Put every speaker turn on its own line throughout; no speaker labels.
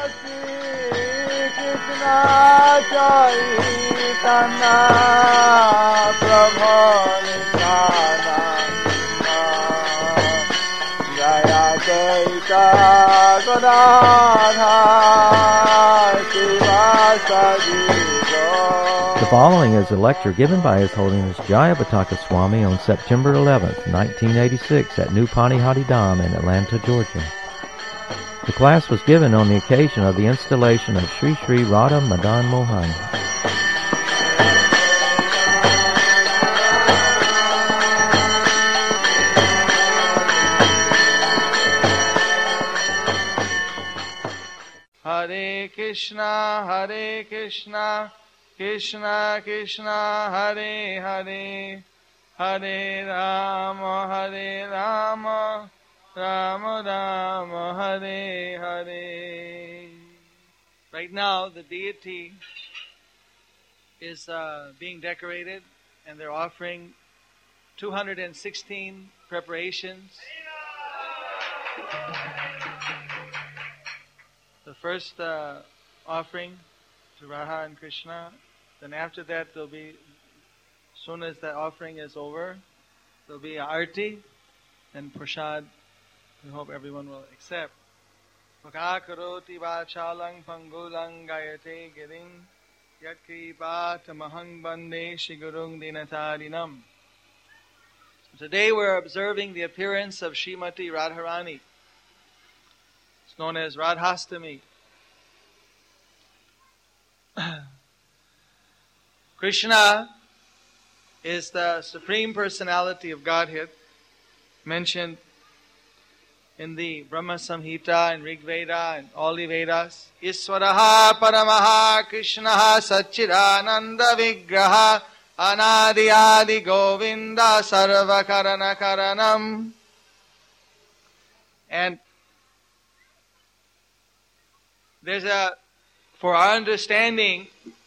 The following is a lecture given by His Holiness Jayapataka Swami on September 11th, 1986 at New Panihati Dham in Atlanta, Georgia. The class was given on the occasion of the installation of Sri Sri Radha Madan Mohan.
Hare Krishna, Krishna Krishna, Hare Hare, Hare Rama, Rama Rama, Hare Hare. Right now, the deity is being decorated, and they're offering 216 preparations. The first offering to Radha and Krishna. Then after that, there'll be, as soon as that offering is over, there'll be arti and prasad. We hope everyone will accept. Mukhakaroti vachalang pangulang gayate giring yatkripa tamahang bande shigurung dinatarinam. Today we're observing the appearance of Srimati Radharani. It's known as Radhastami. Krishna is the Supreme Personality of Godhead, mentioned in the Brahma Samhita and Rig Veda and all the Vedas. Iswaraha Paramaha Krishnaha Satchidananda Vigraha Anadi Adi Govinda Sarva Karana Karanam. And for our understanding,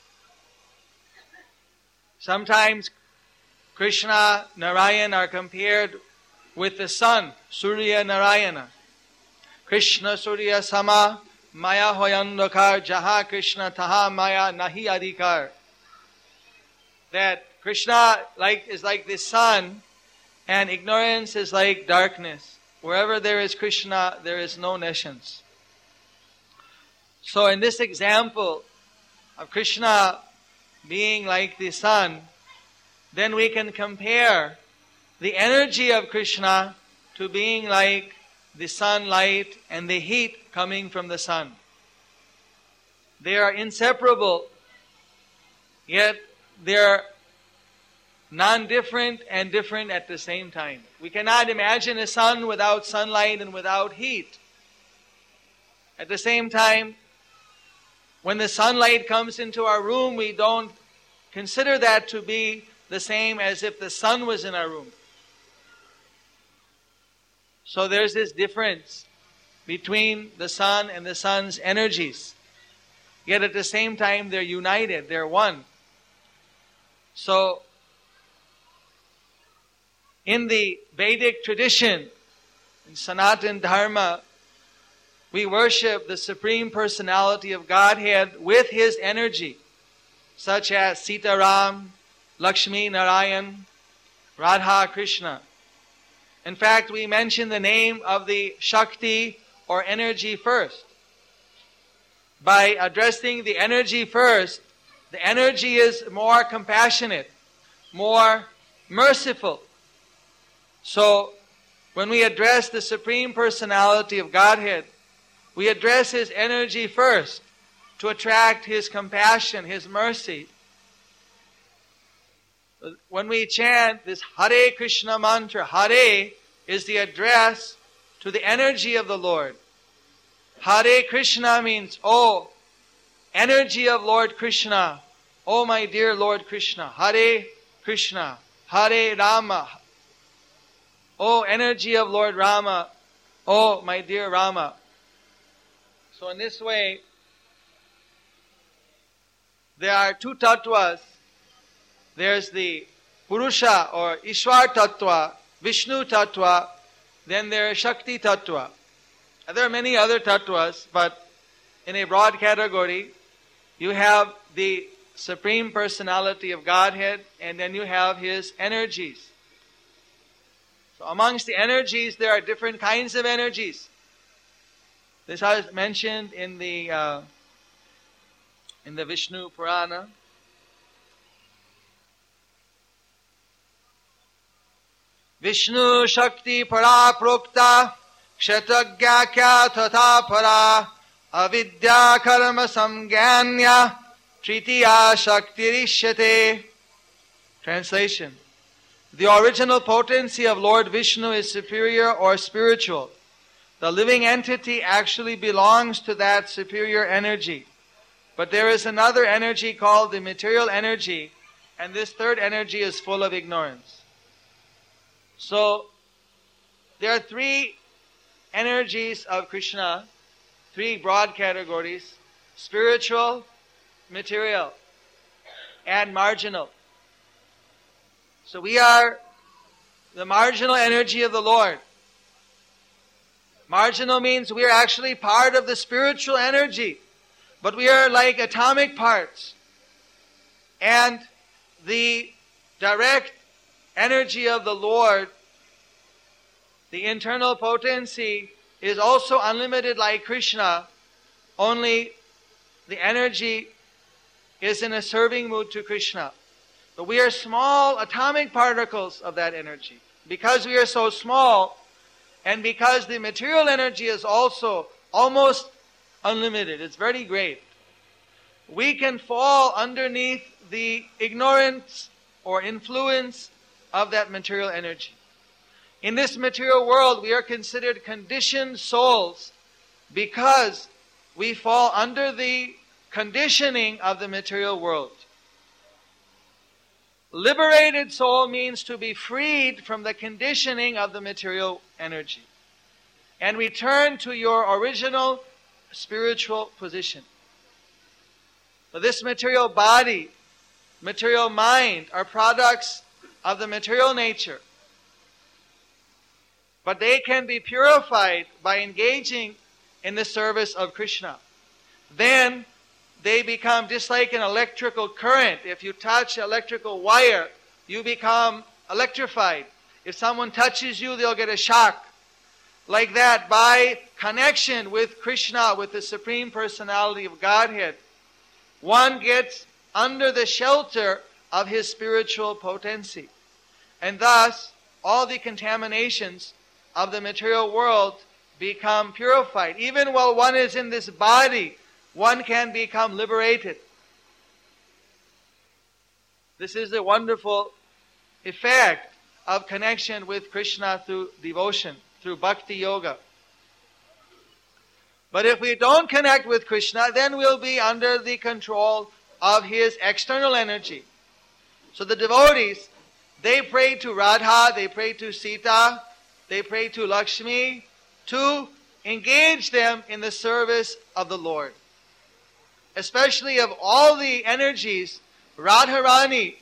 sometimes Krishna, Narayan are compared with the sun, Surya Narayana. Krishna Surya Sama, Maya Hoyandakar, Jaha Krishna Taha Maya Nahi Adhikar. That Krishna is like the sun, and ignorance is like darkness. Wherever there is Krishna, there is no nescience. So in this example of Krishna being like the sun, then we can compare the energy of Krishna to being like the sunlight and the heat coming from the sun. They are inseparable, yet they are non-different and different at the same time. We cannot imagine a sun without sunlight and without heat. At the same time, when the sunlight comes into our room, we don't consider that to be the same as if the sun was in our room. So there's this difference between the sun and the sun's energies. Yet at the same time, they're united, they're one. So, in the Vedic tradition, in Sanatana Dharma, we worship the Supreme Personality of Godhead with His energy, such as Sitaram, Lakshmi Narayan, Radha Krishna. In fact, we mention the name of the Shakti or energy first. By addressing the energy first, the energy is more compassionate, more merciful. So, when we address the Supreme Personality of Godhead, we address His energy first to attract His compassion, His mercy. When we chant this Hare Krishna mantra, Hare is the address to the energy of the Lord. Hare Krishna means, oh, energy of Lord Krishna. Oh, my dear Lord Krishna. Hare Krishna. Hare Rama. Oh, energy of Lord Rama. Oh, my dear Rama. So in this way, there are two tattvas. There's the Purusha or Ishwar tattva, Vishnu tattva, then there is Shakti tattva. There are many other tattvas, but in a broad category, you have the Supreme Personality of Godhead, and then you have His energies. So amongst the energies, there are different kinds of energies. This is mentioned in the Vishnu Purana. Vishnu Shakti Para Prokta Kshatragya Kya Tatha Para Avidya Karma Samganya Tritiya Shaktirishyate. Translation. The original potency of Lord Vishnu is superior or spiritual. The living entity actually belongs to that superior energy. But there is another energy called the material energy, and this third energy is full of ignorance. So, there are three energies of Krishna, three broad categories: spiritual, material, and marginal. So we are the marginal energy of the Lord. Marginal means we are actually part of the spiritual energy, but we are like atomic parts. And the direct energy of the Lord, the internal potency, is also unlimited like Krishna, only the energy is in a serving mood to Krishna. But we are small atomic particles of that energy. Because we are so small, and because the material energy is also almost unlimited, it's very great, we can fall underneath the ignorance or influence of that material energy. In this material world, we are considered conditioned souls because we fall under the conditioning of the material world. Liberated soul means to be freed from the conditioning of the material energy and return to your original spiritual position. But this material body, material mind are products of the material nature. But they can be purified by engaging in the service of Krishna. Then they become just like an electrical current. If you touch an electrical wire, you become electrified. If someone touches you, they'll get a shock. Like that, by connection with Krishna, with the Supreme Personality of Godhead, one gets under the shelter of his spiritual potency. And thus, all the contaminations of the material world become purified. Even while one is in this body, one can become liberated. This is a wonderful effect of connection with Krishna through devotion, through bhakti yoga. But if we don't connect with Krishna, then we'll be under the control of his external energy. So the devotees, they pray to Radha, they pray to Sita, they pray to Lakshmi to engage them in the service of the Lord. Especially of all the energies, Radharani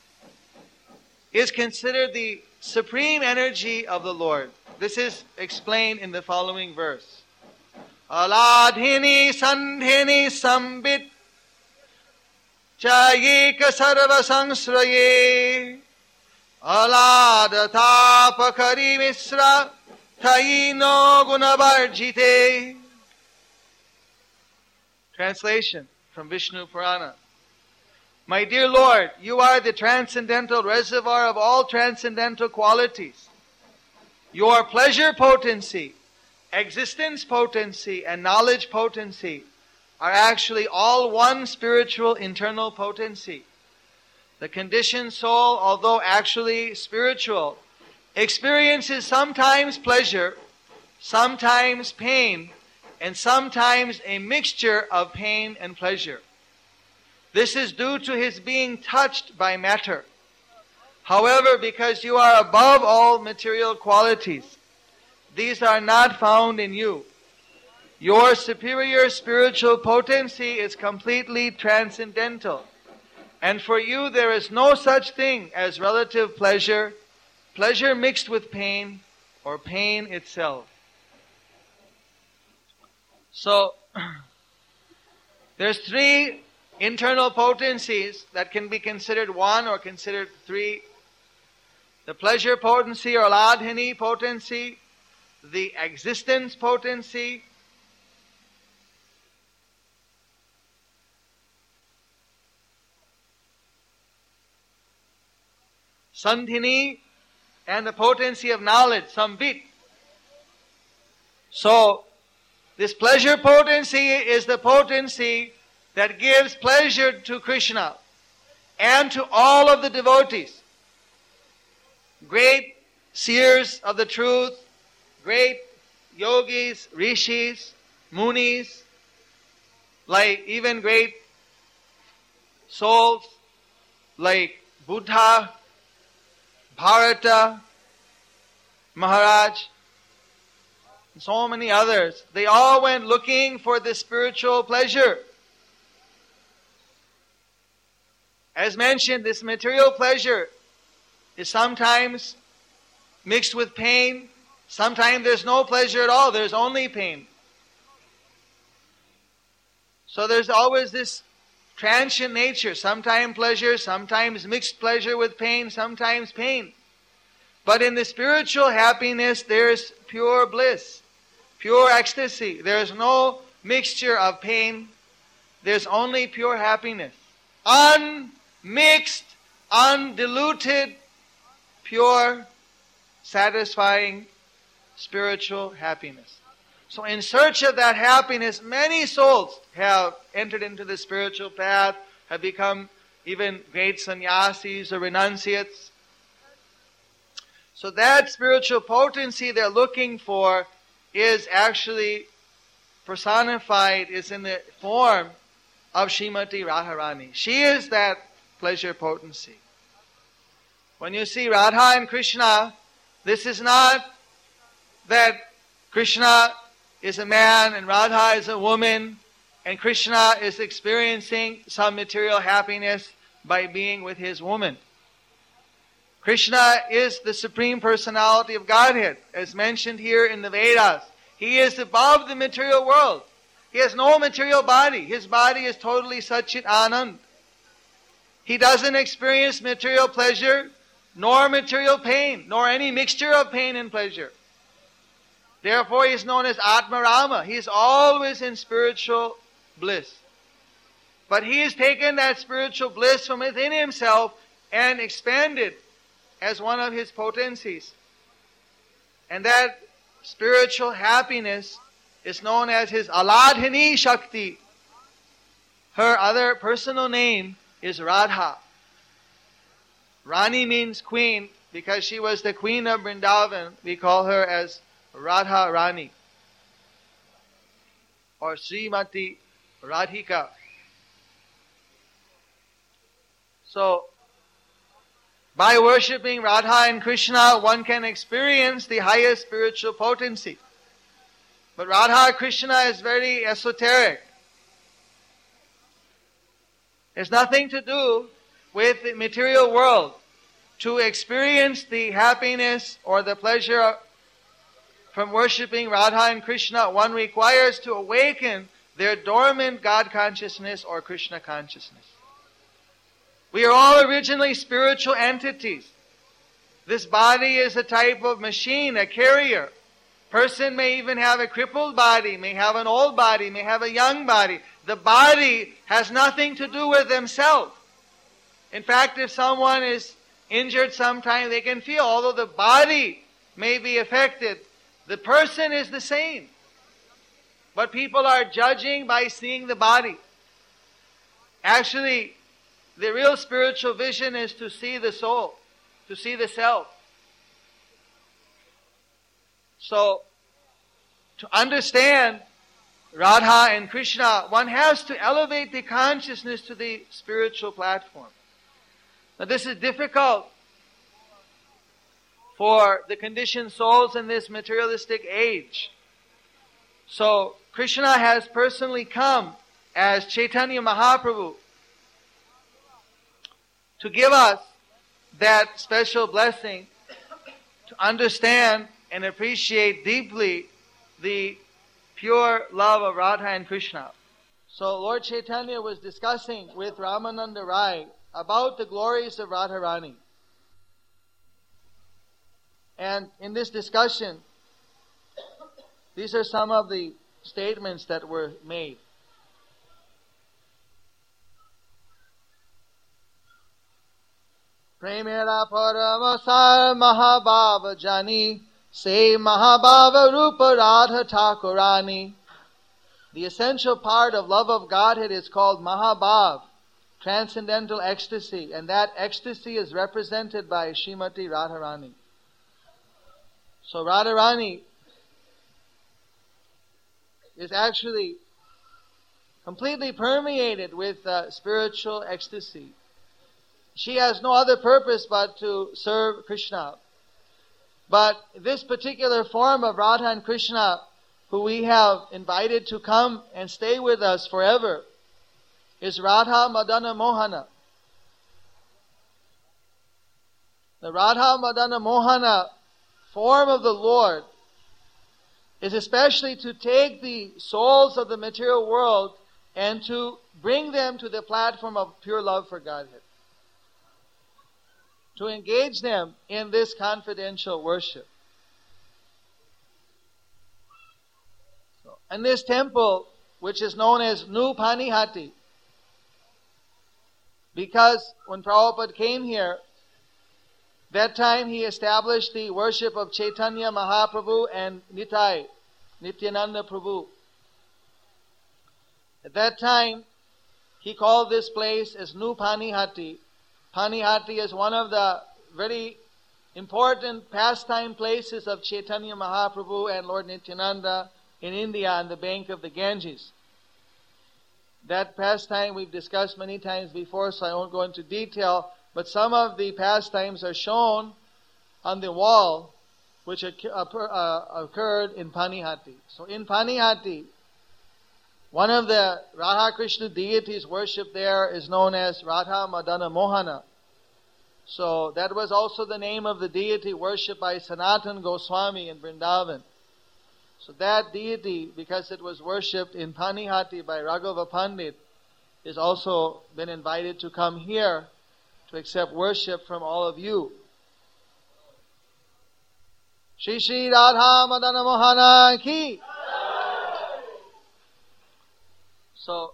is considered the supreme energy of the Lord. This is explained in the following verse. Aladhini sandhini sambit chayeka sarva sangsraye aladata pakari misra tayino gunavarjite. Translation from Vishnu Purana. My dear Lord, you are the transcendental reservoir of all transcendental qualities. Your pleasure potency, existence potency, and knowledge potency are actually all one spiritual internal potency. The conditioned soul, although actually spiritual, experiences sometimes pleasure, sometimes pain, and sometimes a mixture of pain and pleasure. This is due to his being touched by matter. However, because you are above all material qualities, these are not found in you. Your superior spiritual potency is completely transcendental. And for you there is no such thing as relative pleasure, pleasure mixed with pain, or pain itself. So, There's three internal potencies that can be considered one or considered three. The pleasure potency or Aladhini potency, the existence potency, Sandhini, and the potency of knowledge, Sambit. So, this pleasure potency is the potency that gives pleasure to Krishna and to all of the devotees. Great seers of the truth, great yogis, rishis, munis, like even great souls like Buddha, Bharata, Maharaj, and so many others. They all went looking for the spiritual pleasure. As mentioned, this material pleasure is sometimes mixed with pain. Sometimes there's no pleasure at all. There's only pain. So there's always this transient nature. Sometimes pleasure, sometimes mixed pleasure with pain, sometimes pain. But in the spiritual happiness, there's pure bliss, pure ecstasy. There's no mixture of pain. There's only pure happiness. Unmixed, undiluted, pure, satisfying spiritual happiness. So in search of that happiness, many souls have entered into the spiritual path, have become even great sannyasis or renunciates. So that spiritual potency they're looking for is actually personified, is in the form of Srimati Radharani. She is that pleasure potency. When you see Radha and Krishna, this is not that Krishna is a man and Radha is a woman and Krishna is experiencing some material happiness by being with his woman. Krishna is the Supreme Personality of Godhead, as mentioned here in the Vedas. He is above the material world. He has no material body. His body is totally Satchit Anand. He doesn't experience material pleasure, nor material pain, nor any mixture of pain and pleasure. Therefore, he is known as Atma Rama. He is always in spiritual bliss. But he has taken that spiritual bliss from within himself and expanded as one of his potencies. And that spiritual happiness is known as his Aladhini Shakti. Her other personal name is Radha. Rani means queen because she was the queen of Vrindavan. We call her as Radha Rani or Srimati Radhika. So, by worshipping Radha and Krishna, one can experience the highest spiritual potency. But Radha Krishna is very esoteric. It's nothing to do with the material world. To experience the happiness or the pleasure from worshipping Radha and Krishna, one requires to awaken their dormant God consciousness or Krishna consciousness. We are all originally spiritual entities. This body is a type of machine, a carrier. Person may even have a crippled body, may have an old body, may have a young body. The body has nothing to do with themselves. In fact, if someone is injured sometime, they can feel, although the body may be affected, the person is the same. But people are judging by seeing the body. Actually, the real spiritual vision is to see the soul, to see the self. So, to understand Radha and Krishna, one has to elevate the consciousness to the spiritual platform. Now, this is difficult for the conditioned souls in this materialistic age. So, Krishna has personally come as Chaitanya Mahaprabhu to give us that special blessing to understand and appreciate deeply the pure love of Radha and Krishna. So Lord Chaitanya was discussing with Ramananda Rai about the glories of Radharani. And in this discussion, these are some of the statements that were made. Premera paramasar mahabhava jani se mahabhava rupa radha thakurani. The essential part of love of Godhead is called mahabhav, transcendental ecstasy, and that ecstasy is represented by Srimati Radharani. So Radharani is actually completely permeated with spiritual ecstasy. She has no other purpose but to serve Krishna. But this particular form of Radha and Krishna, who we have invited to come and stay with us forever, is Radha Madana Mohana. The Radha Madana Mohana form of the Lord is especially to take the souls of the material world and to bring them to the platform of pure love for Godhead. To engage them in this confidential worship. In this temple, which is known as New Panihati, because when Prabhupada came here, that time he established the worship of Chaitanya Mahaprabhu and Nitai, Nityananda Prabhu. At that time, he called this place as New Panihati. Panihati is one of the very important pastime places of Chaitanya Mahaprabhu and Lord Nityananda in India on the bank of the Ganges. That pastime we've discussed many times before, so I won't go into detail, but some of the pastimes are shown on the wall which occurred in Panihati. So in Panihati, one of the Radha Krishna deities worshipped there is known as Radha Madana Mohana. So that was also the name of the deity worshipped by Sanatana Goswami in Vrindavan. So that deity, because it was worshipped in Panihati by Raghava Pandit, is also been invited to come here to accept worship from all of you. Shri Shri Radha Madana Mohana ki. So,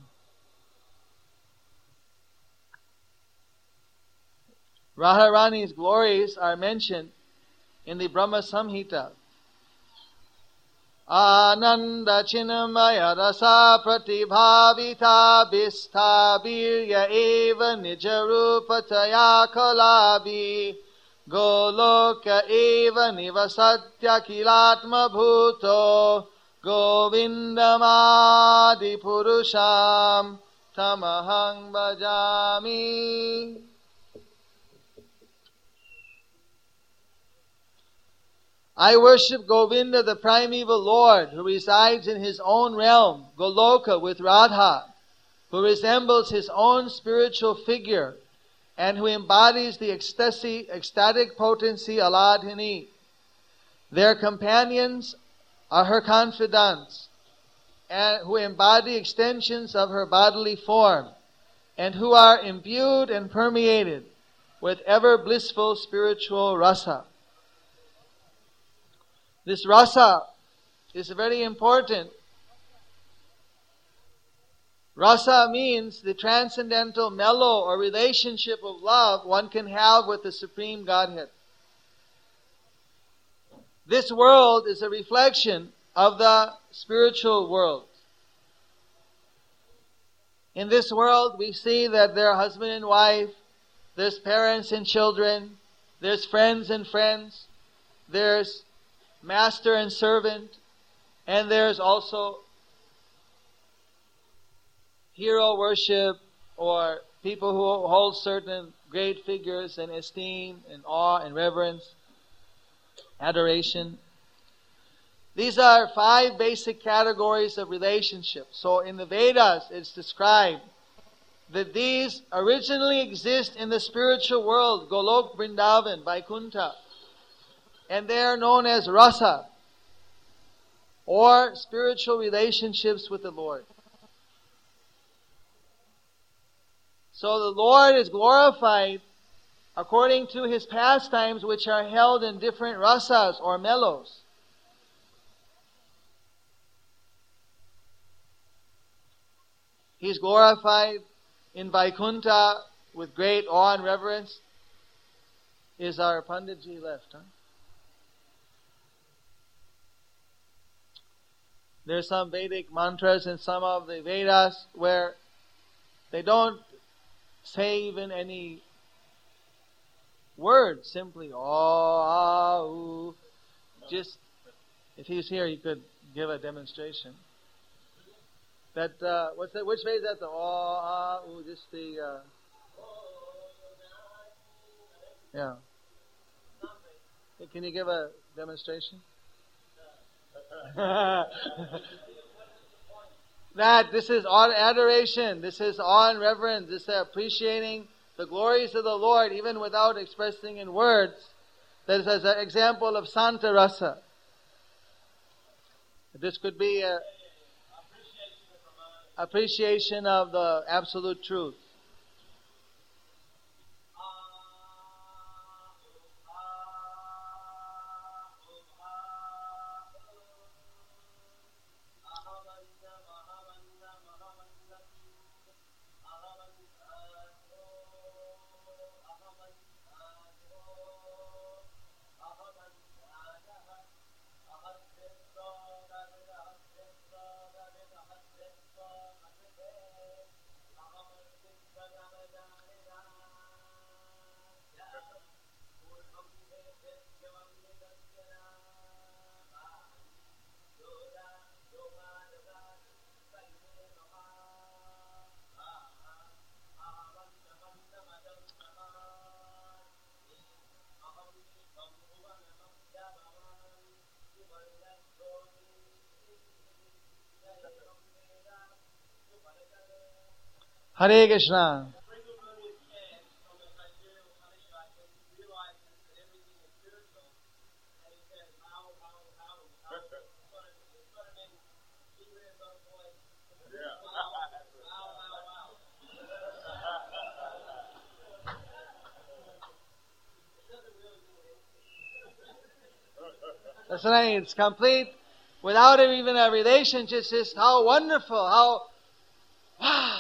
Radharani's glories are mentioned in the Brahma Samhita. Ananda Chinmaya Rasa Pratibhavita Bistha Virya Eva Nijarupataya Kalabi Goloka Eva Nivasatya Kilatma Bhuto Govindamadi Purusham Tamahang Bhajami. I worship Govinda, the primeval Lord, who resides in his own realm, Goloka, with Radha, who resembles his own spiritual figure, and who embodies the ecstatic potency Aladhini. Their companions are her confidants, and who embody extensions of her bodily form, and who are imbued and permeated with ever blissful spiritual rasa. This rasa is very important. Rasa means the transcendental mellow or relationship of love one can have with the Supreme Godhead. This world is a reflection of the spiritual world. In this world, we see that there are husband and wife, there's parents and children, there's friends and friends, there's master and servant, and there's also hero worship, or people who hold certain great figures in esteem and awe and reverence, adoration. These are 5 basic categories of relationships. So in the Vedas, it's described that these originally exist in the spiritual world, Golok, Vrindavan, Vaikuntha. And they are known as rasa, or spiritual relationships with the Lord. So the Lord is glorified according to His pastimes, which are held in different rasas or mellows. He's glorified in Vaikuntha with great awe and reverence. Is our Panditji left, huh? There's some Vedic mantras in some of the Vedas where they don't say even any word, simply oh, just if he's here, he could give a demonstration. That what's that? Which way is that? The just the yeah. Hey, can you give a demonstration? That this is adoration. This is awe and reverence. This is appreciating the glories of the Lord, even without expressing in words. That is as an example of Santa Rasa. This could be a appreciation of the absolute truth. Hare Krishna. That's right. It's complete without even a relationship. It's just how wonderful, how wow.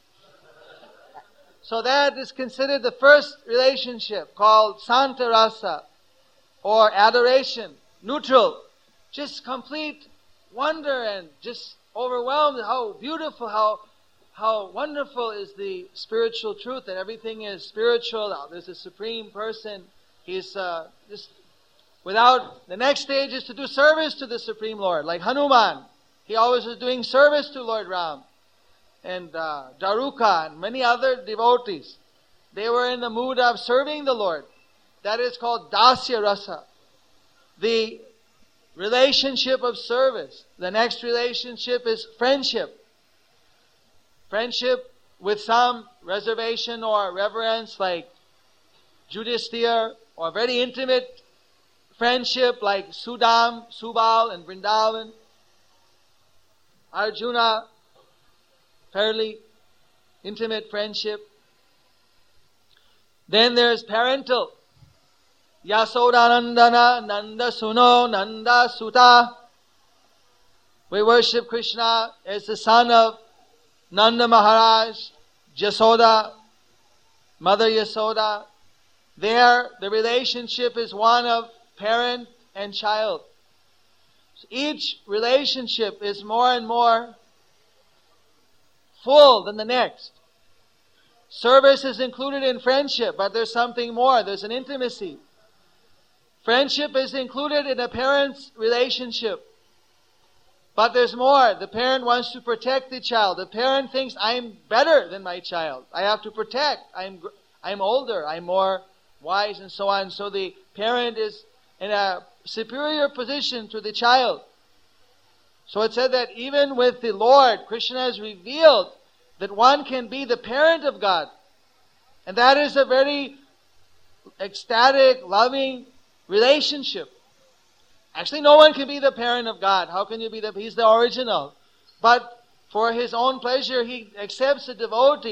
So that is considered the first relationship called Santa Rasa or adoration, neutral, just complete wonder and just overwhelmed. How beautiful, how wonderful is the spiritual truth that everything is spiritual. There's a supreme person. He's just without, the next stage is to do service to the Supreme Lord. Like Hanuman, he always was doing service to Lord Ram. And Daruka and many other devotees, they were in the mood of serving the Lord. That is called Dasya Rasa. The relationship of service. The next relationship is friendship. Friendship with some reservation or reverence like Yudhisthira, or very intimate friendship like Sudam, Subal and Vrindavan. Arjuna, fairly intimate friendship. Then there's parental. Yasodanandana, Nanda Suno, Nanda Suta. We worship Krishna as the son of Nanda Maharaj, Yasoda, Mother Yasoda. There, the relationship is one of parent and child. So each relationship is more and more full than the next. Service is included in friendship, but there's something more. There's an intimacy. Friendship is included in a parent's relationship. But there's more. The parent wants to protect the child. The parent thinks, I'm better than my child. I have to protect. I'm older. I'm more wise and so on. So the parent is in a superior position to the child. So it said that even with the Lord, Krishna has revealed that one can be the parent of God. And that is a very ecstatic, loving relationship. Actually, no one can be the parent of God. How can you be He's the original. But for His own pleasure, He accepts a devotee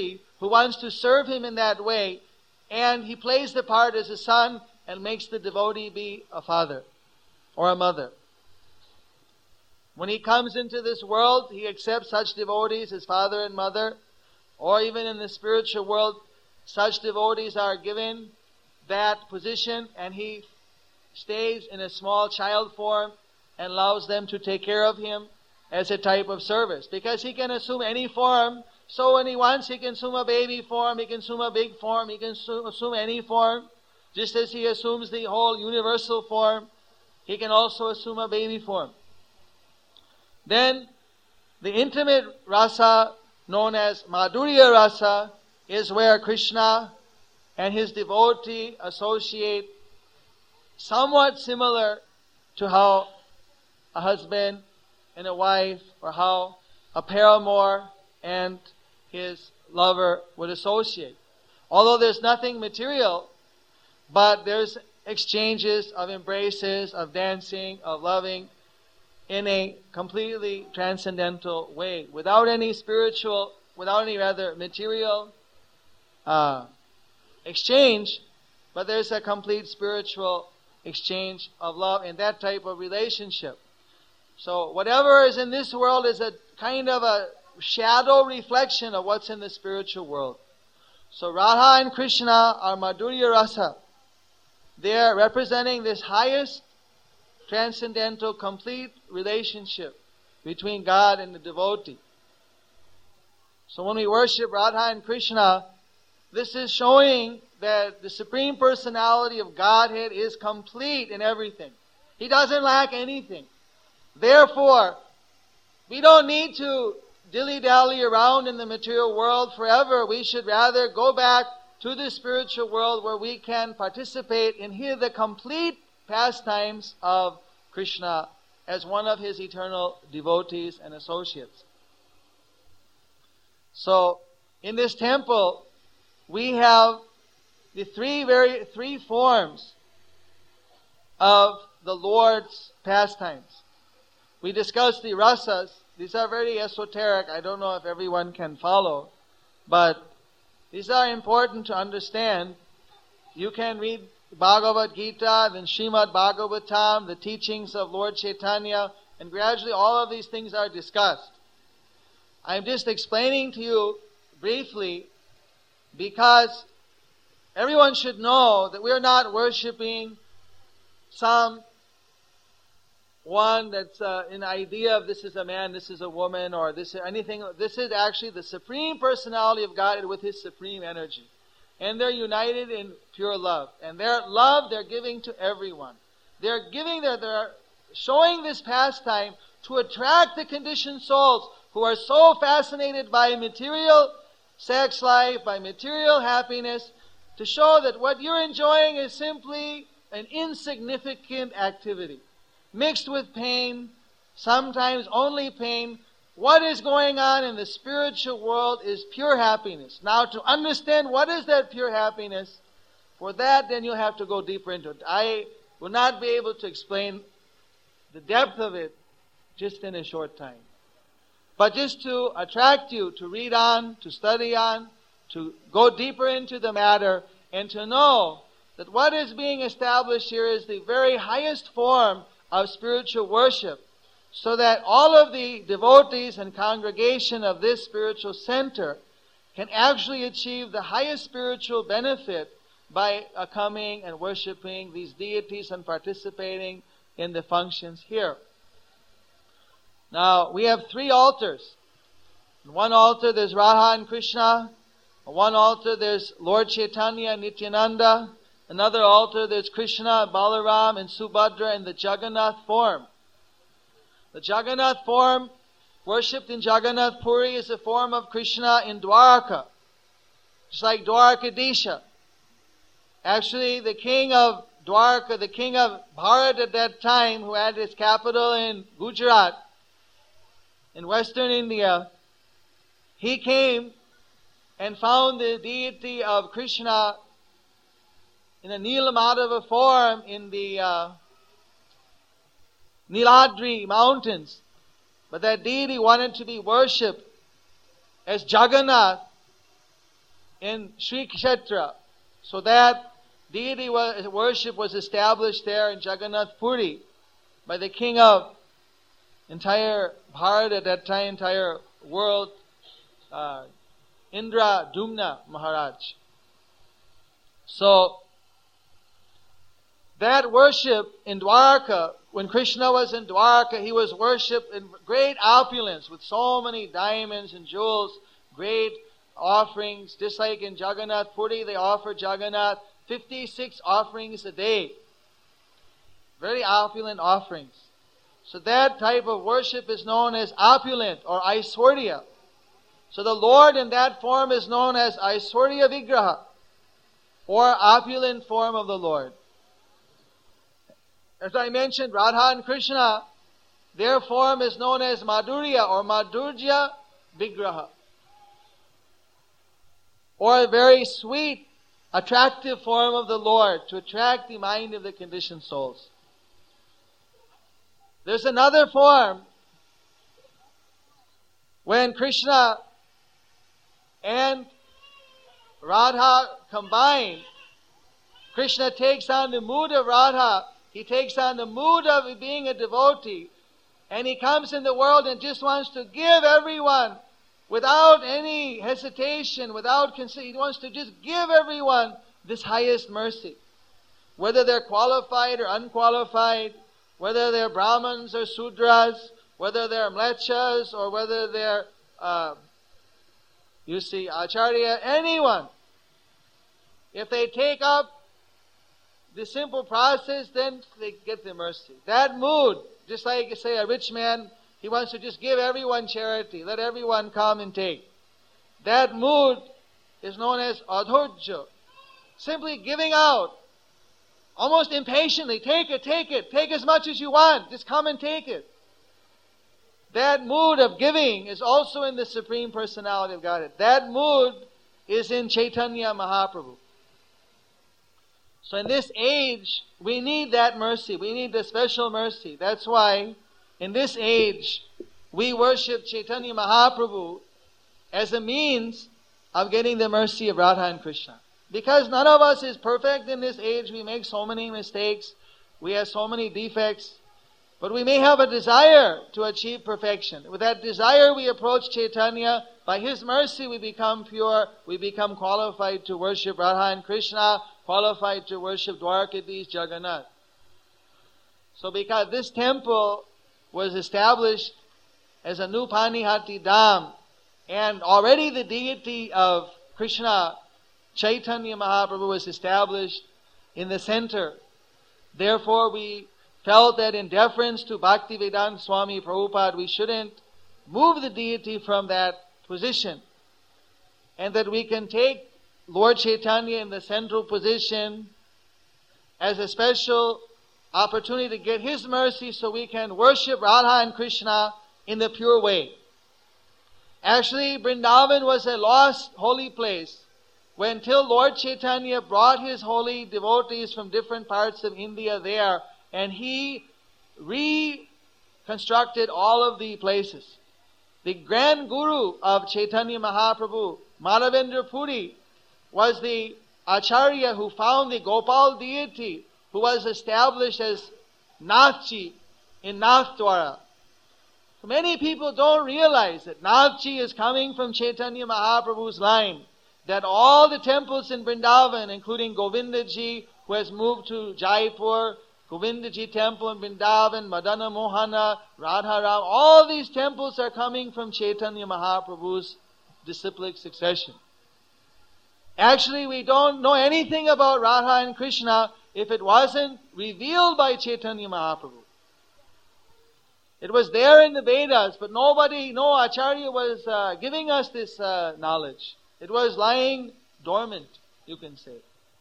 who wants to serve him in that way, and he plays the part as a son and makes the devotee be a father or a mother. When he comes into this world, he accepts such devotees as father and mother, or even in the spiritual world, such devotees are given that position, and he stays in a small child form and allows them to take care of him as a type of service. Because he can assume any form, so when he wants, he can assume a baby form, he can assume a big form, he can assume any form. Just as he assumes the whole universal form, he can also assume a baby form. Then, the intimate rasa, known as Madhurya rasa, is where Krishna and his devotee associate somewhat similar to how a husband and a wife, or how a paramour and his lover would associate. Although there's nothing material, but there's exchanges of embraces, of dancing, of loving, in a completely transcendental way, without any material exchange, but there's a complete spiritual exchange of love in that type of relationship. So whatever is in this world is a kind of a shadow reflection of what's in the spiritual world. So Radha and Krishna are Madhurya Rasa. They are representing this highest transcendental, complete relationship between God and the devotee. So when we worship Radha and Krishna, this is showing that the Supreme Personality of Godhead is complete in everything. He doesn't lack anything. Therefore, we don't need to dilly-dally around in the material world forever. We should rather go back to the spiritual world where we can participate and hear the complete pastimes of Krishna as one of his eternal devotees and associates. So, in this temple, we have the three forms of the Lord's pastimes. We discussed the rasas. These are very esoteric. I don't know if everyone can follow, but these are important to understand. You can read Bhagavad Gita, then Srimad Bhagavatam, the teachings of Lord Chaitanya, and gradually all of these things are discussed. I'm just explaining to you briefly because everyone should know that we're not worshipping some one that's an idea of this is a man, this is a woman, or this is anything. This is actually the Supreme Personality of God with His supreme energy. And they're united in pure love. And their love they're giving to everyone. They're showing this pastime to attract the conditioned souls who are so fascinated by material sex life, by material happiness, to show that what you're enjoying is simply an insignificant activity, mixed with pain, sometimes only pain. What is going on in the spiritual world is pure happiness. Now, to understand what is that pure happiness, for that then you'll have to go deeper into it. I will not be able to explain the depth of it just in a short time. But just to attract you to read on, to study on, to go deeper into the matter, and to know that what is being established here is the very highest form of spiritual worship, so that all of the devotees and congregation of this spiritual center can actually achieve the highest spiritual benefit by coming and worshiping these deities and participating in the functions here. Now, we have 3 altars. In one altar there's Radha and Krishna. On one altar there's Lord Chaitanya and Nityananda. Another altar there's Krishna, Balaram, and Subhadra in the Jagannath form. The Jagannath form, worshipped in Jagannath Puri, is a form of Krishna in Dwarka. Just like Dwarkadisha. Actually, the king of Dwarka, the king of Bharat at that time, who had his capital in Gujarat, in western India, he came and found the deity of Krishna in a Nilamadhava form in the Niladri mountains. But that deity wanted to be worshipped as Jagannath. in Sri Kshetra. So that deity worship was established there in Jagannath Puri by the king of entire Bharat at that time, entire world, Indra Dumna Maharaj. So that worship in Dwarka, when Krishna was in Dwarka, he was worshipped in great opulence with so many diamonds and jewels, great offerings. Just like in Jagannath Puri, they offer Jagannath 56 offerings a day. Very opulent offerings. So that type of worship is known as opulent or Aishwarya. So the Lord in that form is known as Aishwarya Vigraha, or opulent form of the Lord. As I mentioned, Radha and Krishna, their form is known as Madhurya or Madhurya Vigraha, or a very sweet, attractive form of the Lord to attract the mind of the conditioned souls. There's another form when Krishna and Radha combine. Krishna takes on the mood of Radha. He takes on the mood of being a devotee. And he comes in the world and just wants to give everyone without any hesitation, without conceit. He wants to just give everyone this highest mercy. Whether they're qualified or unqualified, whether they're Brahmins or Sudras, whether they're Mlechas or whether they're, Acharya, anyone. If they take up the simple process, then they get the mercy. That mood, just like, say, a rich man, he wants to just give everyone charity, let everyone come and take. That mood is known as adhurja. Simply giving out, almost impatiently, take it, take as much as you want, just come and take it. That mood of giving is also in the Supreme Personality of Godhead. That mood is in Chaitanya Mahaprabhu. So in this age, we need that mercy. We need the special mercy. That's why in this age, we worship Chaitanya Mahaprabhu as a means of getting the mercy of Radha and Krishna. Because none of us is perfect in this age. We make so many mistakes. We have so many defects. But we may have a desire to achieve perfection. With that desire, we approach Chaitanya. By His mercy, we become pure. We become qualified to worship Radha and Krishna, qualified to worship Dwarkadhish Jagannath. So because this temple was established as a new Panihati Dham, and already the deity of Krishna, Chaitanya Mahaprabhu, was established in the center. Therefore, we felt that in deference to Bhaktivedanta Swami Prabhupada, we shouldn't move the deity from that position. And that we can take Lord Chaitanya in the central position as a special opportunity to get His mercy so we can worship Radha and Krishna in the pure way. Actually, Vrindavan was a lost holy place when till Lord Chaitanya brought His holy devotees from different parts of India there, and He reconstructed all of the places. The grand guru of Chaitanya Mahaprabhu, Madhavendra Puri, was the Acharya who found the Gopal deity, who was established as Nathji in Nathdwara. Many people don't realize that Nathji is coming from Chaitanya Mahaprabhu's line. That all the temples in Vrindavan, including Govindaji, who has moved to Jaipur, Govindaji temple in Vrindavan, Madana Mohana, Radharam, all these temples are coming from Chaitanya Mahaprabhu's disciplic succession. Actually, we don't know anything about Radha and Krishna if it wasn't revealed by Chaitanya Mahaprabhu. It was there in the Vedas, but no Acharya was giving us this knowledge. It was lying dormant, you can say.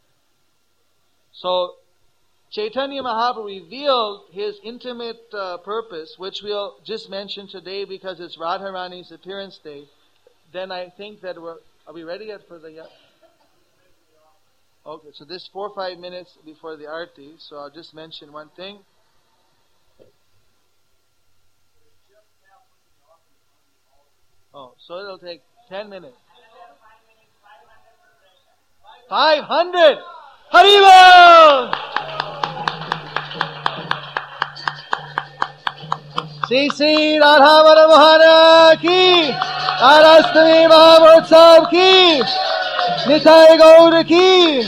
So, Chaitanya Mahaprabhu revealed His intimate purpose, which we'll just mention today because it's Radharani's appearance day. Then I think that are we ready yet for the... Okay, so this 4 or 5 minutes before the Aarti, so I'll just mention one thing. Oh, so it'll take 10 minutes. 500! Haribol! C.C. Radha Madhavana ki, Radhastami Mahamotsav ki, Nitai Gaur ki.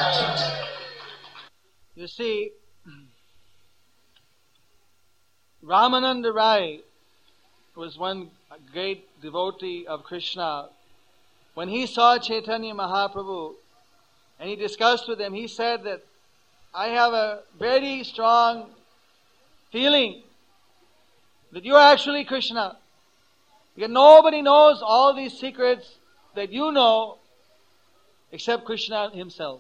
You see, Ramananda Rai was one great devotee of Krishna. When he saw Chaitanya Mahaprabhu and he discussed with him, he said that I have a very strong feeling that you are actually Krishna. Because nobody knows all these secrets that you know except Krishna himself.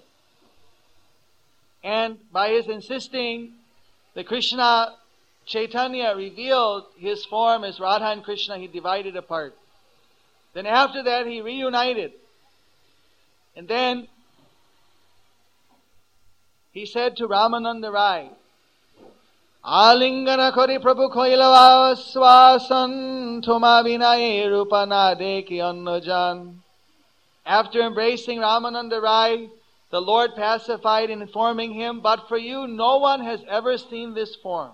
And by his insisting that Krishna Chaitanya revealed his form as Radha and Krishna, he divided apart. Then after that he reunited. And then he said to Ramananda Rai, Alingana kori Prabhu koilava swasan thuma vinaye rupana deki annajan. After embracing Ramananda Rai, the Lord pacified in informing him, but for you no one has ever seen this form.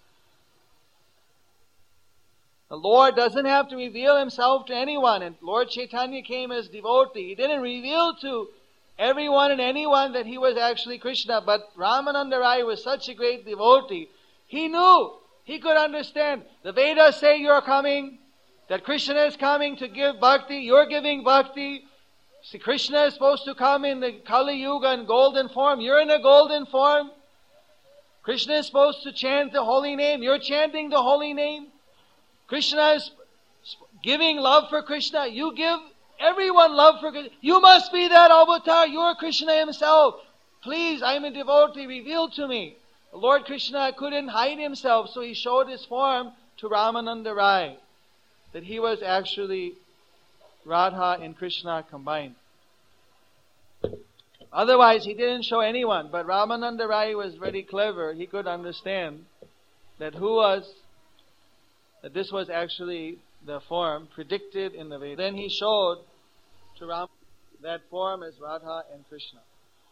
The Lord doesn't have to reveal himself to anyone. And Lord Chaitanya came as devotee. He didn't reveal to everyone and anyone that he was actually Krishna. But Ramananda Rai was such a great devotee. He knew. He could understand. The Vedas say you're coming. That Krishna is coming to give bhakti. You're giving bhakti. See, Krishna is supposed to come in the Kali Yuga in golden form. You're in a golden form. Krishna is supposed to chant the holy name. You're chanting the holy name. Krishna is giving love for Krishna. You give everyone love for Krishna. You must be that avatar. You are Krishna himself. Please, I am a devotee. Reveal to me. The Lord Krishna couldn't hide himself, so he showed his form to Ramananda Rai, that he was actually Radha and Krishna combined. Otherwise, he didn't show anyone. But Ramananda Rai was very clever. He could understand that that this was actually the form predicted in the Vedas. Then he showed to Ram that form as Radha and Krishna.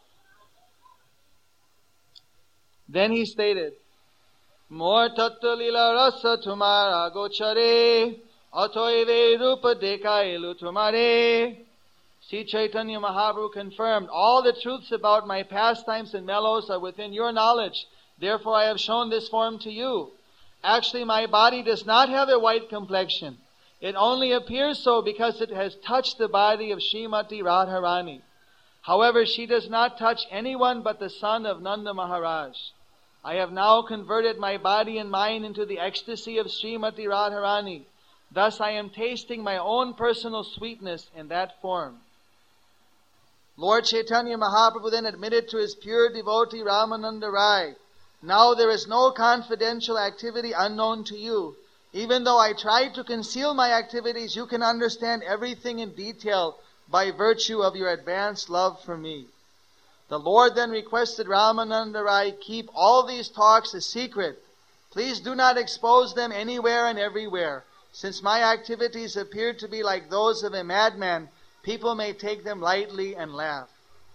Then he stated, Mor tattva lila rasa tumara gochare, atoive rupa dekailu tumare. See, Chaitanya Mahaprabhu confirmed, all the truths about my pastimes and mellows are within your knowledge. Therefore I have shown this form to you. Actually, my body does not have a white complexion. It only appears so because it has touched the body of Srimati Radharani. However, she does not touch anyone but the son of Nanda Maharaj. I have now converted my body and mind into the ecstasy of Srimati Radharani. Thus I am tasting my own personal sweetness in that form. Lord Chaitanya Mahaprabhu then admitted to his pure devotee Ramananda Rai, now there is no confidential activity unknown to you. Even though I try to conceal my activities, you can understand everything in detail by virtue of your advanced love for me. The Lord then requested Ramananda Rai keep all these talks a secret. Please do not expose them anywhere and everywhere. Since my activities appear to be like those of a madman, people may take them lightly and laugh.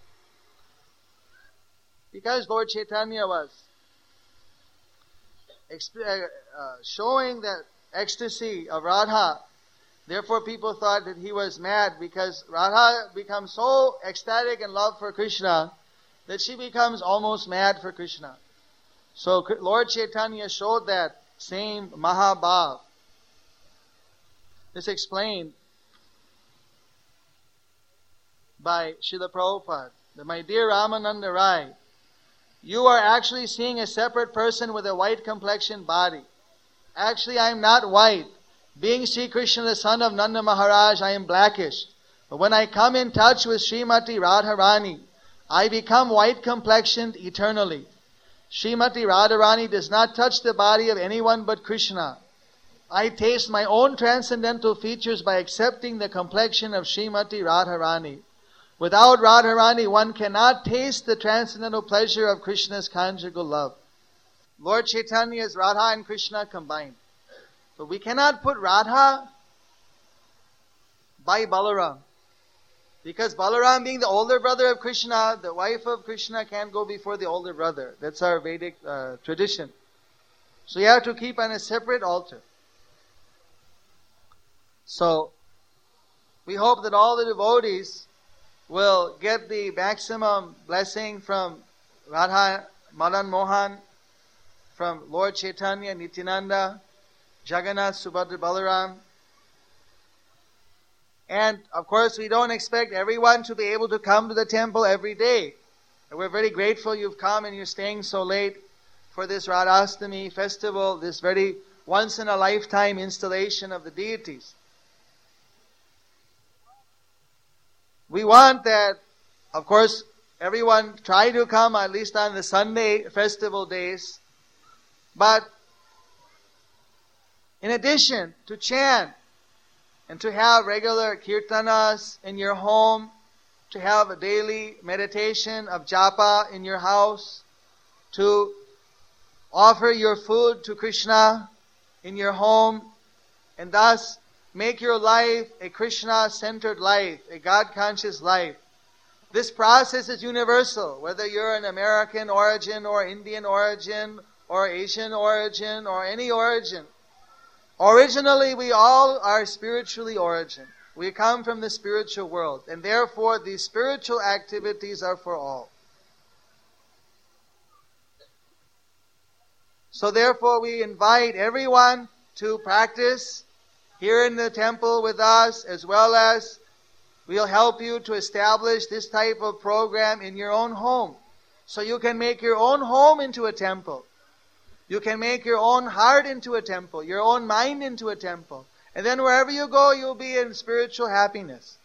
Because Lord Chaitanya was showing that ecstasy of Radha, therefore people thought that he was mad, because Radha becomes so ecstatic in love for Krishna that she becomes almost mad for Krishna. So Lord Chaitanya showed that same Mahabhav. This explained by Srila Prabhupada, that my dear Ramananda Rai, you are actually seeing a separate person with a white complexion body. Actually, I am not white. Being Sri Krishna, the son of Nanda Maharaj, I am blackish. But when I come in touch with Srimati Radharani, I become white complexioned eternally. Srimati Radharani does not touch the body of anyone but Krishna. I taste my own transcendental features by accepting the complexion of Srimati Radharani. Without Radharani, one cannot taste the transcendental pleasure of Krishna's conjugal love. Lord Chaitanya is Radha and Krishna combined. But we cannot put Radha by Balaram. Because Balaram being the older brother of Krishna, the wife of Krishna can't go before the older brother. That's our Vedic tradition. So you have to keep on a separate altar. So, we hope that all the devotees will get the maximum blessing from Radha Madan Mohan, from Lord Chaitanya, Nityananda, Jagannath, Subhadra, Balaram. And of course, we don't expect everyone to be able to come to the temple every day. And we're very grateful you've come and you're staying so late for this Radhastami festival, this very once-in-a-lifetime installation of the deities. We want that, of course, everyone try to come at least on the Sunday festival days. But in addition to chant and to have regular kirtanas in your home, to have a daily meditation of japa in your house, to offer your food to Krishna in your home, and thus make your life a Krishna-centered life, a God-conscious life. This process is universal, whether you're an American origin or Indian origin or Asian origin or any origin. Originally, we all are spiritually origin. We come from the spiritual world, and therefore these spiritual activities are for all. So therefore we invite everyone to practice here in the temple with us, as well as we'll help you to establish this type of program in your own home. So you can make your own home into a temple. You can make your own heart into a temple, your own mind into a temple. And then wherever you go, you'll be in spiritual happiness.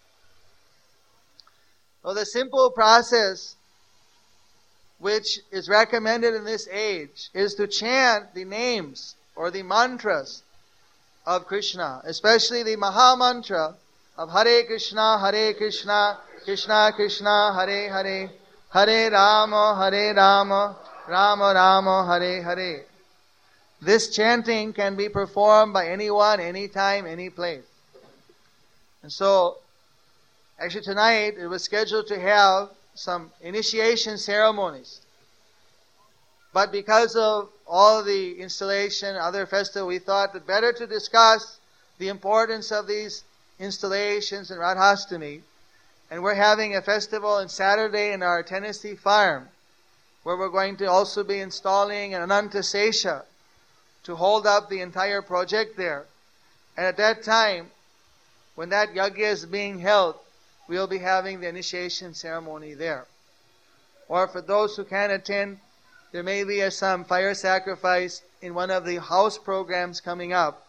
So the simple process which is recommended in this age is to chant the names or the mantras of Krishna, especially the Maha Mantra of Hare Krishna, Krishna Krishna, Hare Hare, Hare Rama, Rama Rama, Hare Hare. This chanting can be performed by anyone, anytime, any place. And so, actually tonight it was scheduled to have some initiation ceremonies. But because of all the installation, other festivals, we thought it better to discuss the importance of these installations in Radhastami. And we're having a festival on Saturday in our Tennessee farm, where we're going to also be installing an Anantasesha to hold up the entire project there. And at that time, when that yajna is being held, we'll be having the initiation ceremony there. Or for those who can't attend, there may be some fire sacrifice in one of the house programs coming up.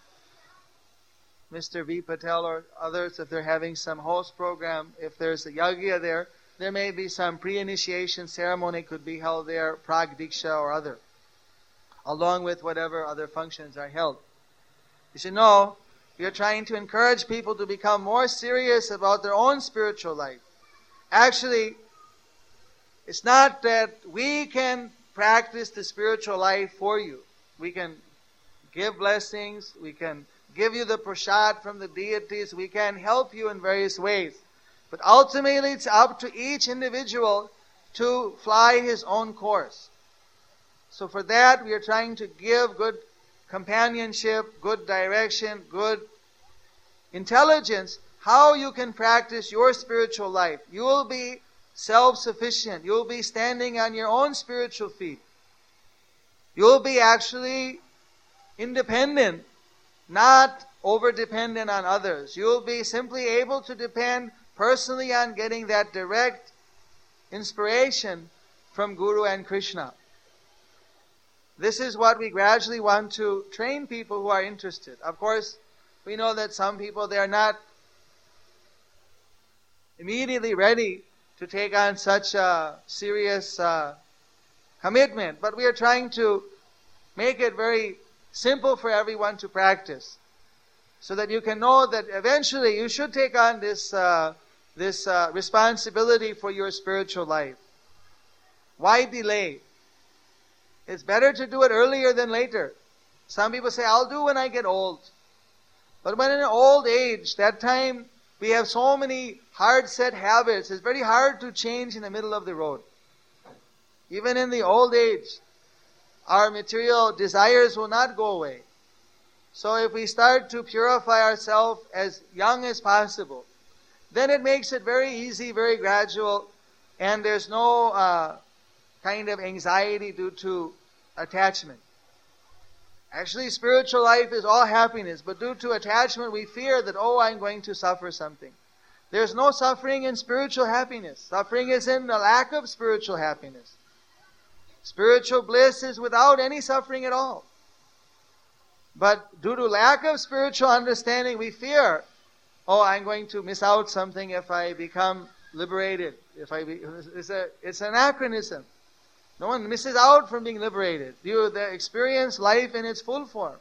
Mr. V. Patel or others, if they're having some host program, if there's a yajna there may be some pre-initiation ceremony could be held there, Prag Diksha or other, along with whatever other functions are held. You should know, we are trying to encourage people to become more serious about their own spiritual life. Actually, it's not that we can practice the spiritual life for you. We can give blessings, we can give you the prasad from the deities, we can help you in various ways. But ultimately, it's up to each individual to fly his own course. So for that, we are trying to give good companionship, good direction, good intelligence, how you can practice your spiritual life. You will be self-sufficient. You will be standing on your own spiritual feet. You will be actually independent, not over-dependent on others. You will be simply able to depend personally on getting that direct inspiration from Guru and Krishna. This is what we gradually want to train people who are interested. Of course, we know that some people, they are not immediately ready to take on such a serious commitment. But we are trying to make it very simple for everyone to practice, so that you can know that eventually you should take on this responsibility for your spiritual life. Why delay? It's better to do it earlier than later. Some people say, I'll do when I get old. But when in old age, that time We have so many hard set habits. It's very hard to change in the middle of the road. Even in the old age, our material desires will not go away. So if we start to purify ourselves as young as possible, then it makes it very easy, very gradual, and there's no kind of anxiety due to attachment. Actually, spiritual life is all happiness, but due to attachment, we fear that, I'm going to suffer something. There's no suffering in spiritual happiness. Suffering is in the lack of spiritual happiness. Spiritual bliss is without any suffering at all. But due to lack of spiritual understanding, we fear, I'm going to miss out something if I become liberated. It's an anachronism. No one misses out from being liberated. You experience life in its full form.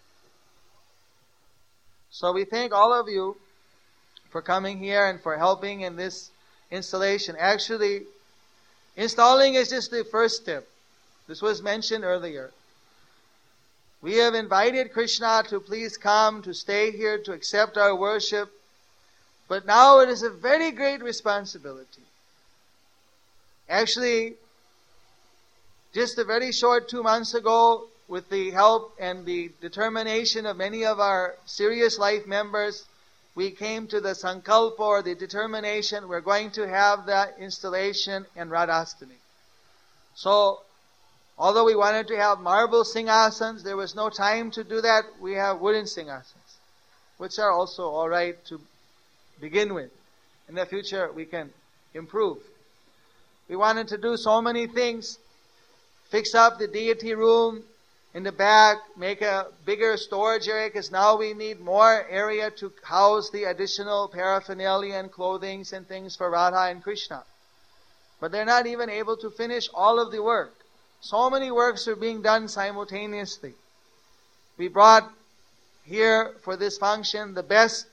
So we thank all of you for coming here and for helping in this installation. Actually, installing is just the first step. This was mentioned earlier. We have invited Krishna to please come, to stay here, to accept our worship. But now it is a very great responsibility. Actually, just a very short 2 months ago, with the help and the determination of many of our serious life members, we came to the sankalpa, or the determination, we're going to have that installation in Radhastami. So, although we wanted to have marble singhasanas, there was no time to do that. We have wooden singhasanas, which are also all right to begin with. In the future, we can improve. We wanted to do so many things. Fix up the deity room in the back, make a bigger storage area, because now we need more area to house the additional paraphernalia and clothing and things for Radha and Krishna. But they're not even able to finish all of the work. So many works are being done simultaneously. We brought here for this function the best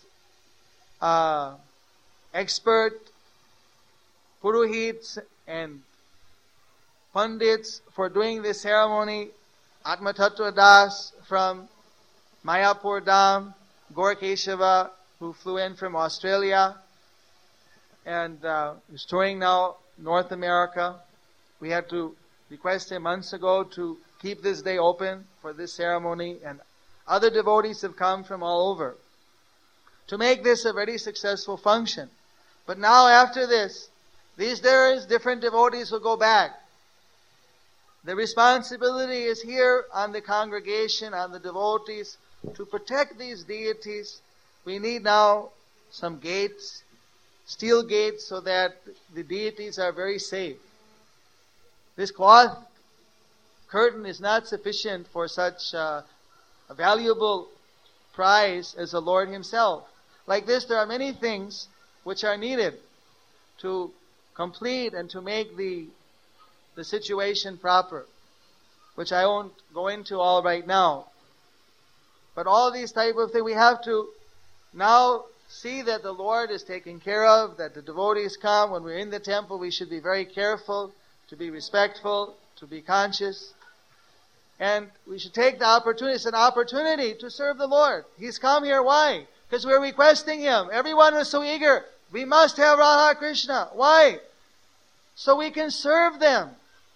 expert purohits and Pandits for doing this ceremony. Atma Tattva Das from Mayapur Dham, Gaur Keshava, who flew in from Australia and is touring now North America. We had to request him months ago to keep this day open for this ceremony, and other devotees have come from all over to make this a very successful function. But now after this, these days different devotees will go back. The responsibility is here on the congregation, on the devotees, to protect these deities. We need now some gates, steel gates, so that the deities are very safe. This cloth curtain is not sufficient for such a valuable prize as the Lord Himself. Like this, there are many things which are needed to complete and to make the situation proper, which I won't go into all right now. But all these type of things, we have to now see that the Lord is taken care of, that the devotees come. When we're in the temple, we should be very careful, to be respectful, to be conscious. And we should take the opportunity. It's an opportunity to serve the Lord. He's come here. Why? Because we're requesting Him. Everyone was so eager. We must have Radha Krishna. Why? So we can serve them.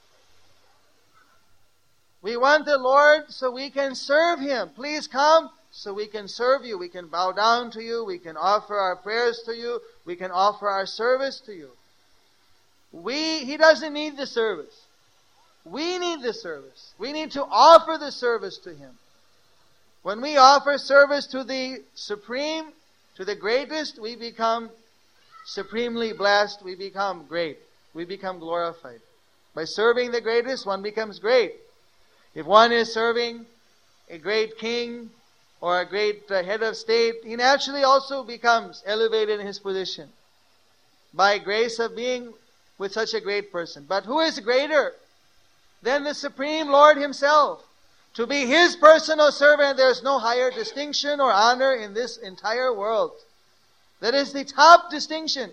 We want the Lord so we can serve Him. Please come so we can serve you. We can bow down to you. We can offer our prayers to you. We can offer our service to you. He doesn't need the service. We need the service. We need to offer the service to Him. When we offer service to the Supreme, to the greatest, we become supremely blessed. We become great. We become glorified. By serving the greatest, one becomes great. If one is serving a great king or a great head of state, he naturally also becomes elevated in his position by grace of being with such a great person. But who is greater than the Supreme Lord Himself? To be His personal servant, there is no higher distinction or honor in this entire world. That is the top distinction.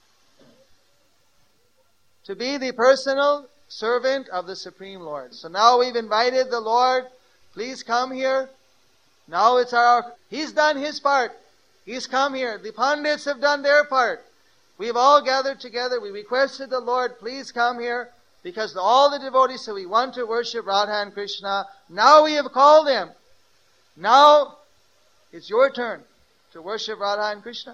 To be the personal servant of the Supreme Lord. So now we've invited the Lord. Please come here. Now He's done His part. He's come here. The Pandits have done their part. We've all gathered together. We requested the Lord, please come here, because all the devotees said we want to worship Radha and Krishna. Now we have called them. Now it's your turn to worship Radha and Krishna.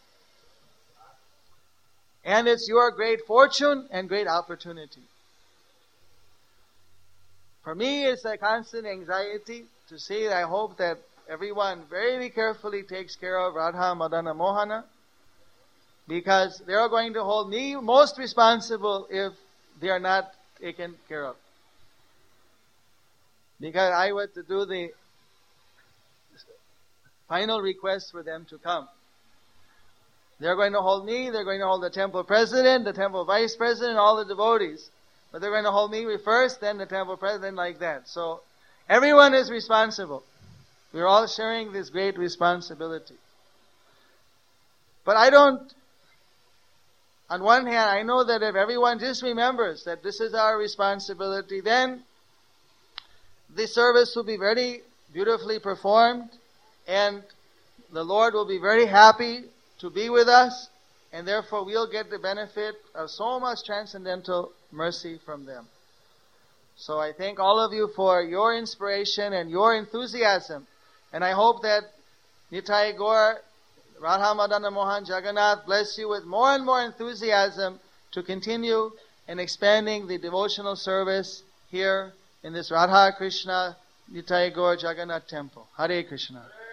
And it's your great fortune and great opportunity. For me, it's a constant anxiety to see. I hope that everyone very carefully takes care of Radha, Madana, Mohana, because they are going to hold me most responsible if they are not taken care of. Because I was to do the final request for them to come. They're going to hold me, they're going to hold the temple president, the temple vice president, all the devotees. But they're going to hold me first, then the temple president, like that. So everyone is responsible. We're all sharing this great responsibility. But on one hand, I know that if everyone just remembers that this is our responsibility, then the service will be very beautifully performed, and the Lord will be very happy to be with us, and therefore we'll get the benefit of so much transcendental mercy from them. So I thank all of you for your inspiration and your enthusiasm, and I hope that Nitai Gaur, Radha Madana Mohan Jagannath bless you with more and more enthusiasm to continue in expanding the devotional service here in this Radha Krishna Nitai Gaur Jagannath temple. Hare Krishna.